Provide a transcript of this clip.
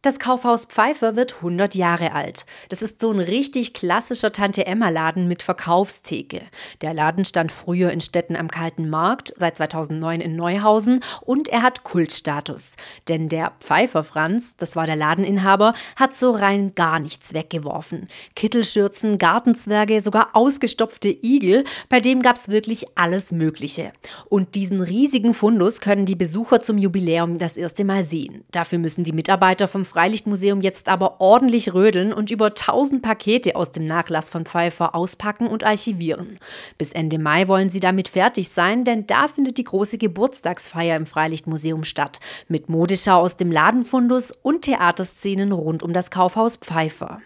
Das Kaufhaus Pfeiffer wird 100 Jahre alt. Das ist so ein richtig klassischer Tante-Emma-Laden mit Verkaufstheke. Der Laden stand früher in Stetten am Kalten Markt, seit 2009 in Neuhausen und er hat Kultstatus. Denn der Pfeiffer Franz, das war der Ladeninhaber, hat so rein gar nichts weggeworfen. Kittelschürzen, Gartenzwerge, sogar ausgestopfte Igel, bei dem gab's wirklich alles Mögliche. Und diesen riesigen Fundus können die Besucher zum Jubiläum das erste Mal sehen. Dafür müssen die Mitarbeiter vom Freilichtmuseum jetzt aber ordentlich rödeln und über 1000 Pakete aus dem Nachlass von Pfeiffer auspacken und archivieren. Bis Ende Mai wollen sie damit fertig sein, denn da findet die große Geburtstagsfeier im Freilichtmuseum statt. Mit Modeschau aus dem Ladenfundus und Theaterszenen rund um das Kaufhaus Pfeiffer.